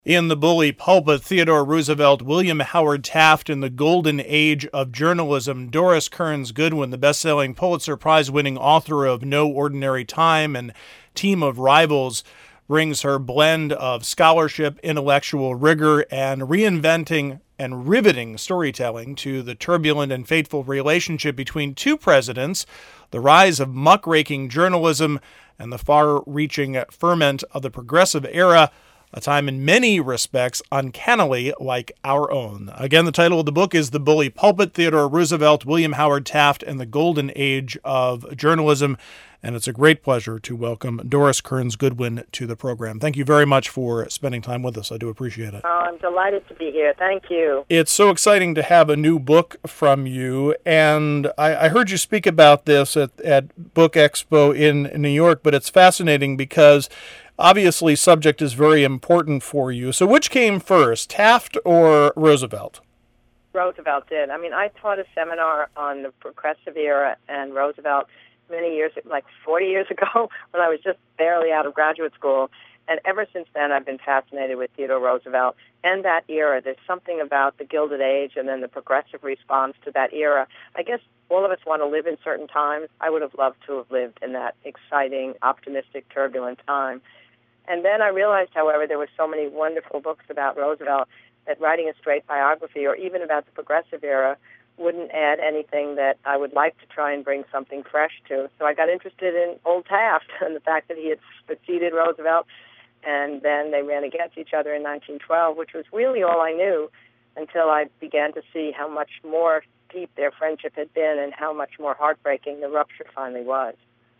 In The Bully Pulpit, Theodore Roosevelt, William Howard Taft, in the golden age of journalism. Doris Kearns Goodwin, the best-selling Pulitzer Prize-winning author of No Ordinary Time and Team of Rivals, brings her blend of scholarship, intellectual rigor, and reinventing and riveting storytelling to the turbulent and fateful relationship between two presidents, the rise of muckraking journalism, and the far-reaching ferment of the progressive era, a time in many respects uncannily like our own. Again, the title of the book is The Bully Pulpit, Theodore Roosevelt, William Howard Taft, and the Golden Age of Journalism. And it's a great pleasure to welcome Doris Kearns Goodwin to the program. Thank you very much for spending time with us. I do appreciate it. Oh, I'm delighted to be here. Thank you. It's so exciting to have a new book from you. And I heard you speak about this at Book Expo in New York, but it's fascinating because obviously, subject is very important for you. So which came first, Taft or Roosevelt? Roosevelt did. I mean, I taught a seminar on the progressive era and Roosevelt many years, like 40 years ago, when I was just barely out of graduate school. And ever since then, I've been fascinated with Theodore Roosevelt and that era. There's something about the Gilded Age and then the progressive response to that era. I guess all of us want to live in certain times. I would have loved to have lived in that exciting, optimistic, turbulent time. And then I realized, however, there were so many wonderful books about Roosevelt that writing a straight biography or even about the progressive era wouldn't add anything that I would like to try and bring something fresh to. So I got interested in old Taft and the fact that he had succeeded Roosevelt, and then they ran against each other in 1912, which was really all I knew until I began to see how much more deep their friendship had been and how much more heartbreaking the rupture finally was.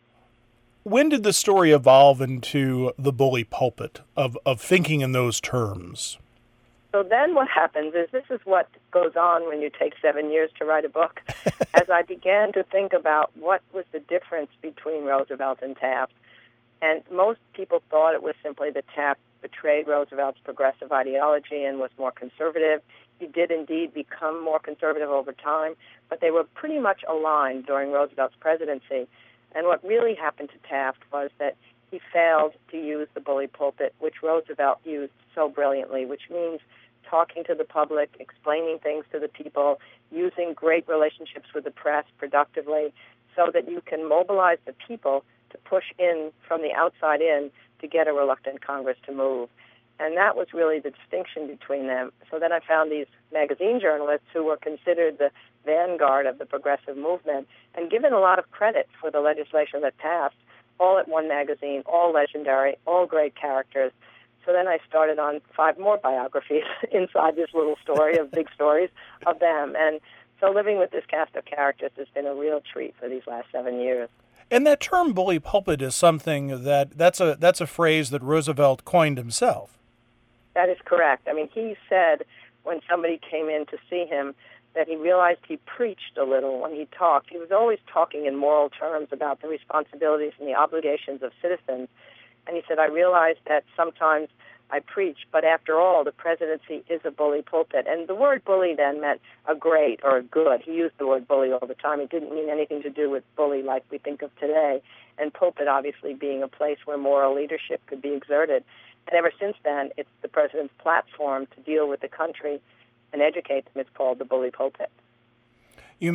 When did the story evolve into the bully pulpit of thinking in those terms? So then what happens is this is what goes on when you take 7 years to write a book. As I began to think about what was the difference between Roosevelt and Taft, and most people thought it was simply that Taft betrayed Roosevelt's progressive ideology and was more conservative. He did indeed become more conservative over time, but they were pretty much aligned during Roosevelt's presidency. And what really happened to Taft was that he failed to use the bully pulpit, which Roosevelt used so brilliantly, which means talking to the public, explaining things to the people, using great relationships with the press productively so that you can mobilize the people to push in from the outside in to get a reluctant Congress to move. And that was really the distinction between them. So then I found these magazine journalists who were considered the vanguard of the progressive movement and given a lot of credit for the legislation that passed, all at one magazine, all legendary, all great characters. So then I started on 5 more biographies inside this little story of big stories of them. And so living with this cast of characters has been a real treat for these last 7 years. And that term bully pulpit is something that's a phrase that Roosevelt coined himself. That is correct. I mean, he said when somebody came in to see him that he realized he preached a little when he talked. He was always talking in moral terms about the responsibilities and the obligations of citizens. And he said, I realized that sometimes I preach, but after all, the presidency is a bully pulpit. And the word bully then meant a great or a good. He used the word bully all the time. It didn't mean anything to do with bully like we think of today. And pulpit obviously being a place where moral leadership could be exerted. And ever since then, it's the president's platform to deal with the country and educate them. It's called the bully pulpit. You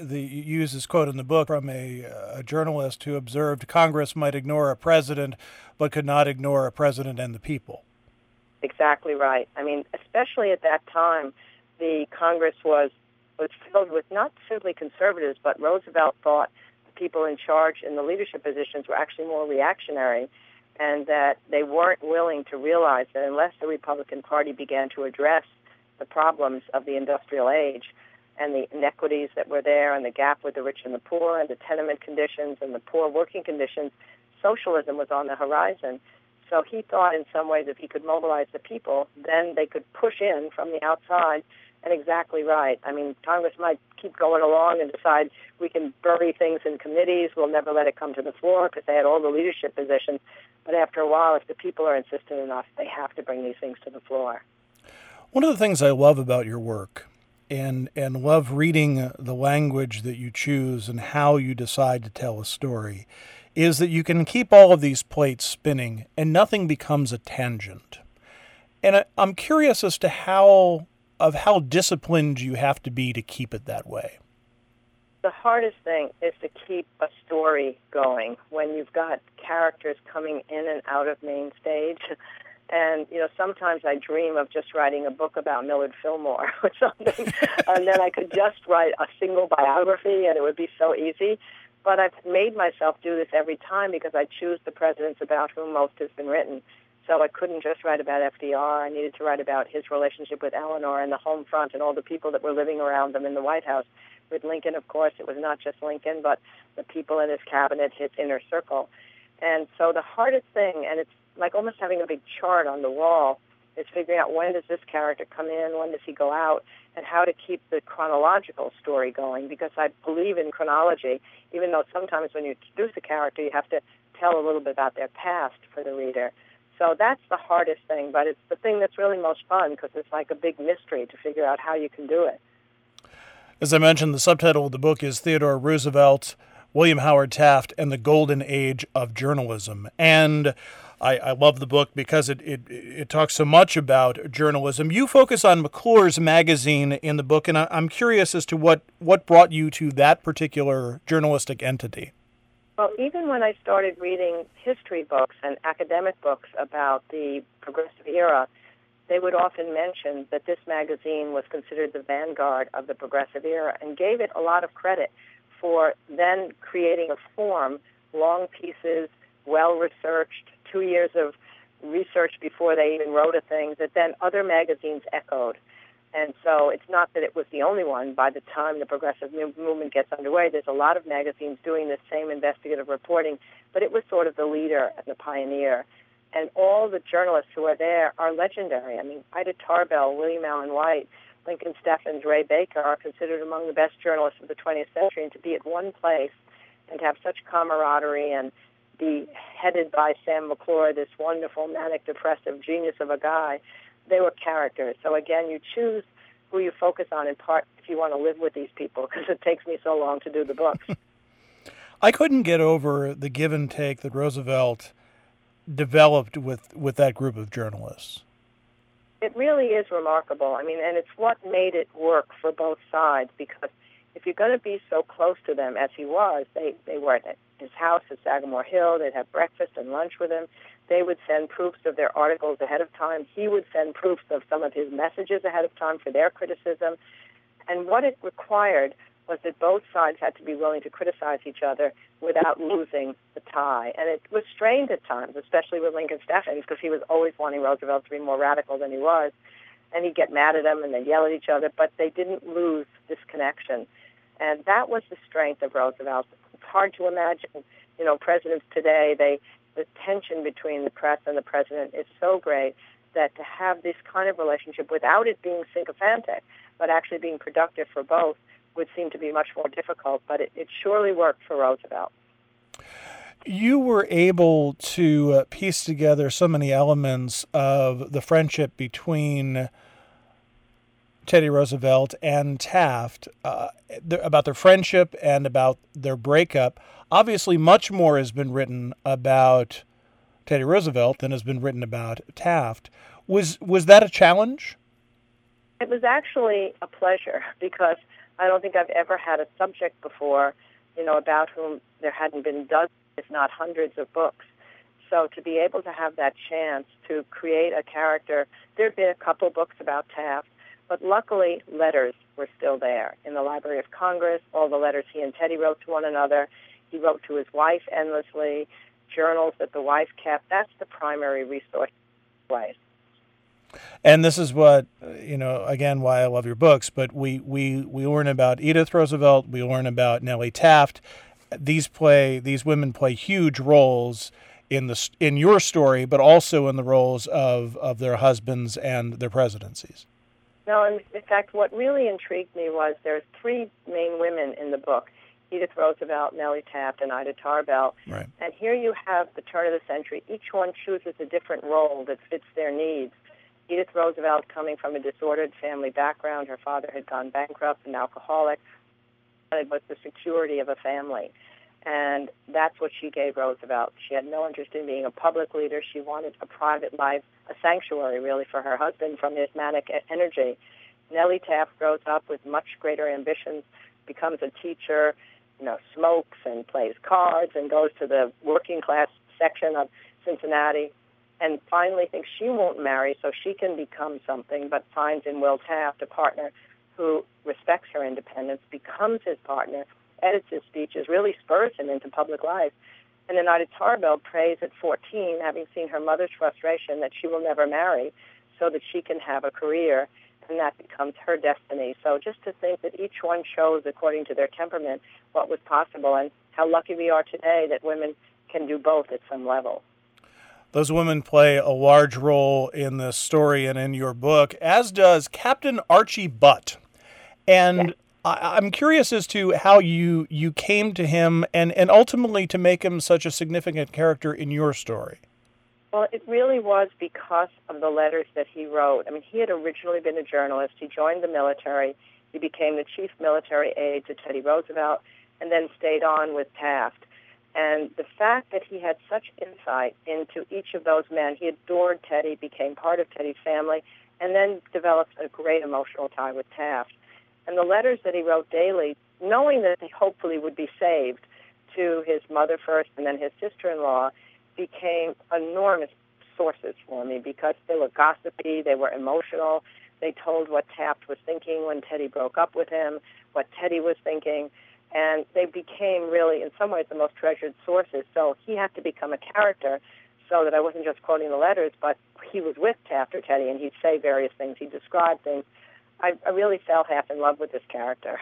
use this quote in the book from a journalist who observed Congress might ignore a president, but could not ignore a president and the people. Exactly right. I mean, especially at that time, the Congress was filled with not simply conservatives, but Roosevelt thought the people in charge in the leadership positions were actually more reactionary, and that they weren't willing to realize that unless the Republican Party began to address the problems of the industrial age and the inequities that were there and the gap with the rich and the poor and the tenement conditions and the poor working conditions, socialism was on the horizon. So he thought in some ways if he could mobilize the people, then they could push in from the outside. And exactly right. I mean, Congress might keep going along and decide we can bury things in committees, we'll never let it come to the floor because they had all the leadership positions. But after a while, if the people are insistent enough, they have to bring these things to the floor. One of the things I love about your work and love reading the language that you choose and how you decide to tell a story is that you can keep all of these plates spinning and nothing becomes a tangent. And I'm curious as to how disciplined you have to be to keep it that way. The hardest thing is to keep a story going when you've got characters coming in and out of main stage. And, sometimes I dream of just writing a book about Millard Fillmore or something, and then I could just write a single biography, and it would be so easy. But I've made myself do this every time because I choose the presidents about whom most has been written. So I couldn't just write about FDR. I needed to write about his relationship with Eleanor and the home front and all the people that were living around them in the White House. With Lincoln, of course, it was not just Lincoln, but the people in his cabinet, his inner circle. And so the hardest thing, and it's like almost having a big chart on the wall, is figuring out when does this character come in, when does he go out, and how to keep the chronological story going, because I believe in chronology, even though sometimes when you introduce a character, you have to tell a little bit about their past for the reader. So that's the hardest thing, but it's the thing that's really most fun because it's like a big mystery to figure out how you can do it. As I mentioned, the subtitle of the book is Theodore Roosevelt, William Howard Taft, and the Golden Age of Journalism. And I love the book because it talks so much about journalism. You focus on McClure's magazine in the book, and I'm curious as to what brought you to that particular journalistic entity. Well, even when I started reading history books and academic books about the progressive era, they would often mention that this magazine was considered the vanguard of the progressive era and gave it a lot of credit for then creating a form, long pieces, well-researched, 2 years of research before they even wrote a thing that then other magazines echoed. And so it's not that it was the only one. By the time the progressive movement gets underway, there's a lot of magazines doing this same investigative reporting, but it was sort of the leader and the pioneer. And all the journalists who are there are legendary. I mean, Ida Tarbell, William Allen White, Lincoln Steffens, Ray Baker are considered among the best journalists of the 20th century. And to be at one place and to have such camaraderie and be headed by Sam McClure, this wonderful, manic, depressive genius of a guy, they were characters. So again, you choose who you focus on in part if you want to live with these people, because it takes me so long to do the books. I couldn't get over the give and take that Roosevelt developed with that group of journalists. It really is remarkable. I mean, and it's what made it work for both sides, because if you're going to be so close to them as he was, they were at his house at Sagamore Hill, they'd have breakfast and lunch with him. They would send proofs of their articles ahead of time. He would send proofs of some of his messages ahead of time for their criticism. And what it required was that both sides had to be willing to criticize each other without losing the tie. And it was strained at times, especially with Lincoln Steffens, because he was always wanting Roosevelt to be more radical than he was. And he'd get mad at him and they'd yell at each other, but they didn't lose this connection. And that was the strength of Roosevelt. It's hard to imagine, presidents today, the tension between the press and the president is so great that to have this kind of relationship without it being sycophantic, but actually being productive for both, would seem to be much more difficult, but it surely worked for Roosevelt. You were able to piece together so many elements of the friendship between Teddy Roosevelt and Taft, about their friendship and about their breakup. Obviously, much more has been written about Teddy Roosevelt than has been written about Taft. Was that a challenge? It was actually a pleasure, because I don't think I've ever had a subject before, about whom there hadn't been dozens, if not hundreds of books. So to be able to have that chance to create a character, there had been a couple books about Taft, but luckily letters were still there in the Library of Congress, all the letters he and Teddy wrote to one another. He wrote to his wife endlessly, journals that the wife kept. That's the primary resource. And this is what, again, why I love your books, but we learn about Edith Roosevelt, we learn about Nellie Taft. These women play huge roles in your story, but also in the roles of their husbands and their presidencies. No, in fact, what really intrigued me was there's three main women in the book: Edith Roosevelt, Nellie Taft, and Ida Tarbell. Right. And here you have the turn of the century. Each one chooses a different role that fits their needs. Edith Roosevelt, coming from a disordered family background, her father had gone bankrupt, an alcoholic. It was the security of a family. And that's what she gave Roosevelt. She had no interest in being a public leader. She wanted a private life, a sanctuary, really, for her husband from his manic energy. Nellie Taft grows up with much greater ambitions, becomes a teacher, smokes and plays cards and goes to the working class section of Cincinnati, and finally thinks she won't marry so she can become something, but finds in Will Taft a partner who respects her independence, becomes his partner, edits his speeches, really spurs him into public life. And then Ida Tarbell prays at 14, having seen her mother's frustration, that she will never marry so that she can have a career, and that becomes her destiny. So just to think that each one chose, according to their temperament, what was possible, and how lucky we are today that women can do both at some level. Those women play a large role in this story and in your book, as does Captain Archie Butt. And yes. I'm curious as to how you came to him and ultimately to make him such a significant character in your story. Well, it really was because of the letters that he wrote. I mean, he had originally been a journalist. He joined the military. He became the chief military aide to Teddy Roosevelt and then stayed on with Taft. And the fact that he had such insight into each of those men, he adored Teddy, became part of Teddy's family, and then developed a great emotional tie with Taft. And the letters that he wrote daily, knowing that they hopefully would be saved to his mother first and then his sister-in-law, became enormous sources for me because they were gossipy, they were emotional, they told what Taft was thinking when Teddy broke up with him, what Teddy was thinking, and they became really, in some ways, the most treasured sources. So he had to become a character so that I wasn't just quoting the letters, but he was with Taft or Teddy, and he'd say various things, he'd describe things. I really fell half in love with this character.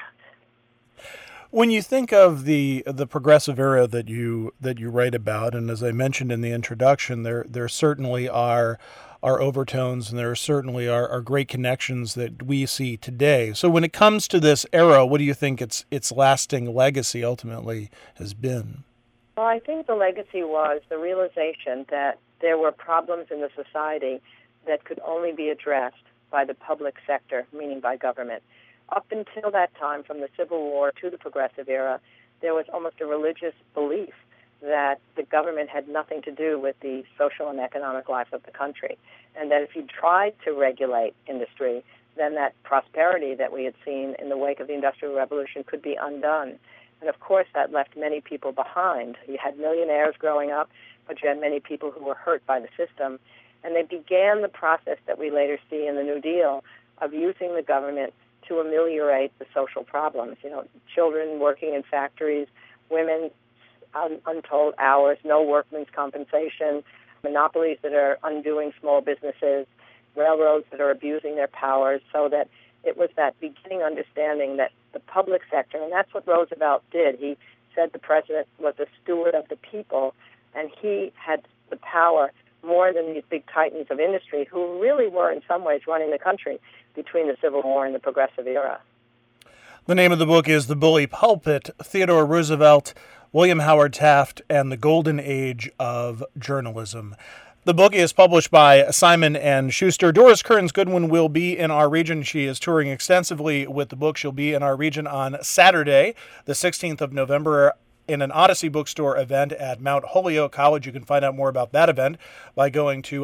When you think of the progressive era that you write about, and as I mentioned in the introduction, there certainly are overtones, and there certainly are great connections that we see today. So when it comes to this era, what do you think its lasting legacy ultimately has been? Well, I think the legacy was the realization that there were problems in the society that could only be addressed by the public sector, meaning by government. Up until that time, from the Civil War to the Progressive Era, there was almost a religious belief that the government had nothing to do with the social and economic life of the country, and that if you tried to regulate industry, then that prosperity that we had seen in the wake of the Industrial Revolution could be undone. And of course, that left many people behind. You had millionaires growing up, but you had many people who were hurt by the system. And they began the process that we later see in the New Deal of using the government to ameliorate the social problems. Children working in factories, women untold hours, no workman's compensation, monopolies that are undoing small businesses, railroads that are abusing their powers, so that it was that beginning understanding that the public sector, and that's what Roosevelt did. He said the president was a steward of the people, and he had the power more than these big titans of industry who really were in some ways running the country between the Civil War and the Progressive Era. The name of the book is The Bully Pulpit, Theodore Roosevelt, William Howard Taft, and the Golden Age of Journalism. The book is published by Simon & Schuster. Doris Kearns Goodwin will be in our region. She is touring extensively with the book. She'll be in our region on Saturday, the 16th of November, in an Odyssey Bookstore event at Mount Holyoke College. You can find out more about that event by going to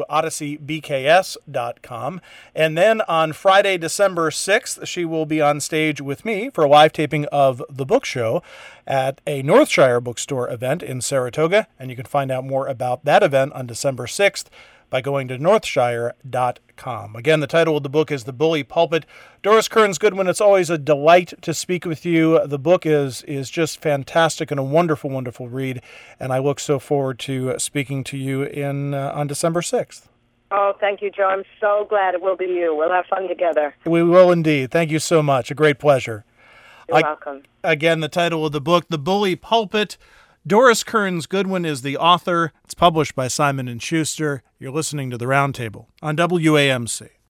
odysseybks.com. And then on Friday, December 6th, she will be on stage with me for a live taping of The Book Show at a Northshire Bookstore event in Saratoga. And you can find out more about that event on December 6th by going to northshire.com. Again, the title of the book is The Bully Pulpit. Doris Kearns Goodwin, it's always a delight to speak with you. The book is just fantastic and a wonderful, wonderful read, and I look so forward to speaking to you on December 6th. Oh, thank you, Joe. I'm so glad it will be you. We'll have fun together. We will indeed. Thank you so much. A great pleasure. You're welcome. Again, the title of the book, The Bully Pulpit. Doris Kearns Goodwin is the author. It's published by Simon & Schuster. You're listening to The Roundtable on WAMC.